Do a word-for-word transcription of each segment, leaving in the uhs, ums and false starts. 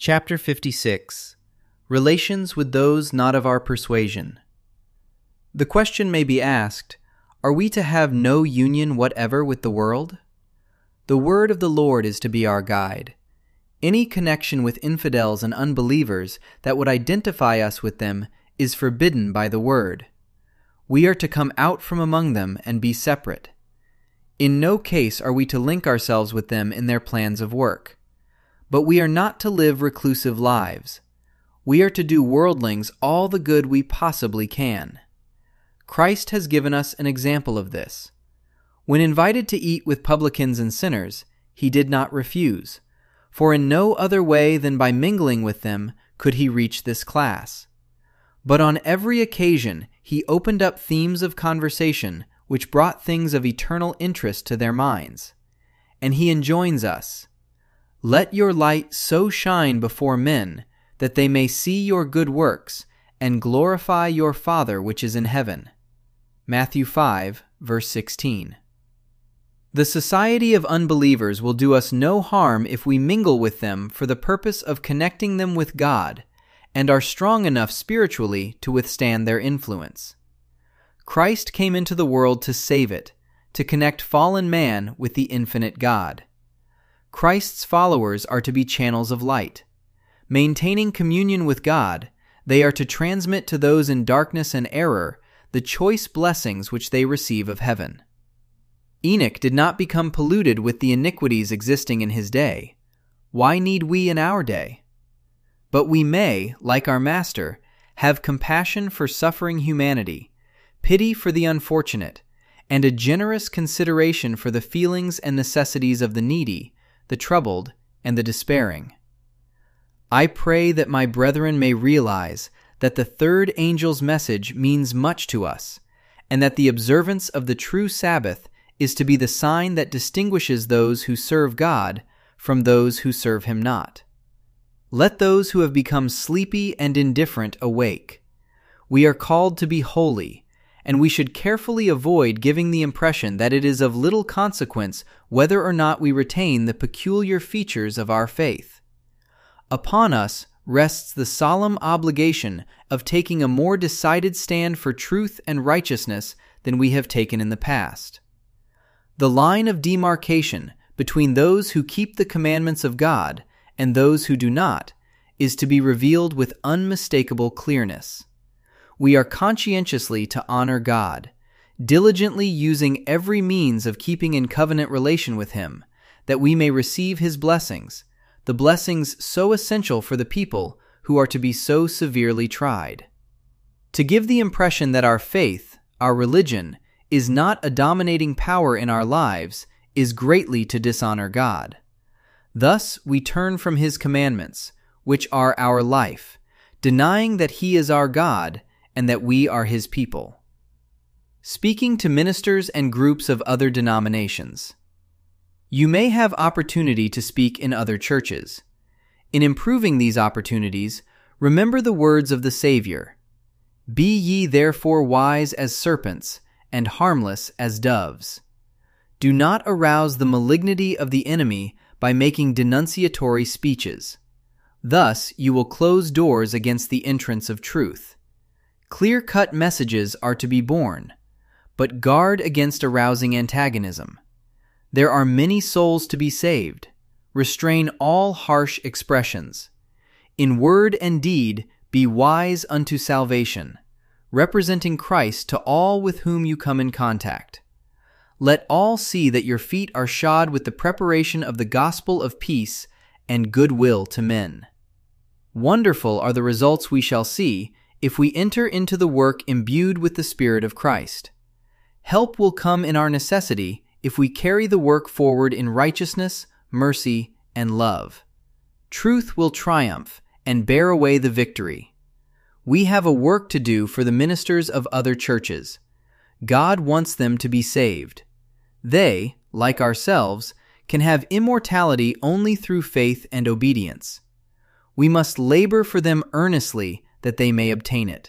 Chapter fifty-six. Relations with those not of our persuasion. The question may be asked, are we to have no union whatever with the world? The word of the Lord is to be our guide. Any connection with infidels and unbelievers that would identify us with them is forbidden by the word. We are to come out from among them and be separate. In no case are we to link ourselves with them in their plans of work. But we are not to live reclusive lives. We are to do worldlings all the good we possibly can. Christ has given us an example of this. When invited to eat with publicans and sinners, he did not refuse, for in no other way than by mingling with them could he reach this class. But on every occasion he opened up themes of conversation which brought things of eternal interest to their minds. And he enjoins us, "Let your light so shine before men that they may see your good works and glorify your Father which is in heaven." Matthew five, verse sixteen. The society of unbelievers will do us no harm if we mingle with them for the purpose of connecting them with God and are strong enough spiritually to withstand their influence. Christ came into the world to save it, to connect fallen man with the infinite God. Christ's followers are to be channels of light. Maintaining communion with God, they are to transmit to those in darkness and error the choice blessings which they receive of heaven. Enoch did not become polluted with the iniquities existing in his day. Why need we in our day? But we may, like our Master, have compassion for suffering humanity, pity for the unfortunate, and a generous consideration for the feelings and necessities of the needy, the troubled, and the despairing. I pray that my brethren may realize that the third angel's message means much to us, and that the observance of the true Sabbath is to be the sign that distinguishes those who serve God from those who serve him not. Let those who have become sleepy and indifferent awake. We are called to be holy, and we should carefully avoid giving the impression that it is of little consequence whether or not we retain the peculiar features of our faith. Upon us rests the solemn obligation of taking a more decided stand for truth and righteousness than we have taken in the past. The line of demarcation between those who keep the commandments of God and those who do not is to be revealed with unmistakable clearness. We are conscientiously to honor God, diligently using every means of keeping in covenant relation with him, that we may receive his blessings, the blessings so essential for the people who are to be so severely tried. To give the impression that our faith, our religion, is not a dominating power in our lives is greatly to dishonor God. Thus we turn from his commandments, which are our life, denying that he is our God and that we are his people. Speaking to ministers and groups of other denominations. You may have opportunity to speak in other churches. In improving these opportunities, remember the words of the Savior. Be ye therefore wise as serpents, and harmless as doves. Do not arouse the malignity of the enemy by making denunciatory speeches. Thus you will close doors against the entrance of truth. Clear-cut messages are to be borne, but guard against arousing antagonism. There are many souls to be saved. Restrain all harsh expressions. In word and deed be wise unto salvation, representing Christ to all with whom you come in contact. Let all see that your feet are shod with the preparation of the gospel of peace and goodwill to men. Wonderful are the results we shall see if we enter into the work imbued with the Spirit of Christ. Help will come in our necessity if we carry the work forward in righteousness, mercy, and love. Truth will triumph and bear away the victory. We have a work to do for the ministers of other churches. God wants them to be saved. They, like ourselves, can have immortality only through faith and obedience. We must labor for them earnestly that they may obtain it.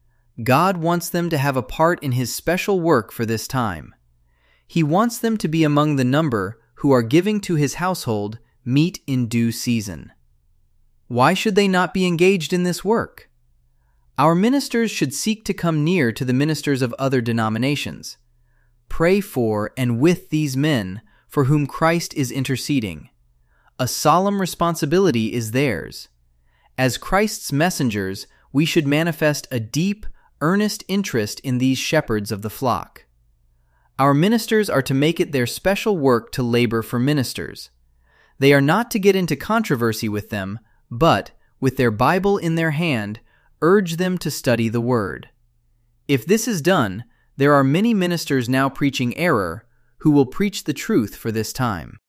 God wants them to have a part in his special work for this time. He wants them to be among the number who are giving to his household meat in due season. Why should they not be engaged in this work? Our ministers should seek to come near to the ministers of other denominations. Pray for and with these men for whom Christ is interceding. A solemn responsibility is theirs. As Christ's messengers, we should manifest a deep, earnest interest in these shepherds of the flock. Our ministers are to make it their special work to labor for ministers. They are not to get into controversy with them, but, with their Bible in their hand, urge them to study the Word. If this is done, there are many ministers now preaching error who will preach the truth for this time.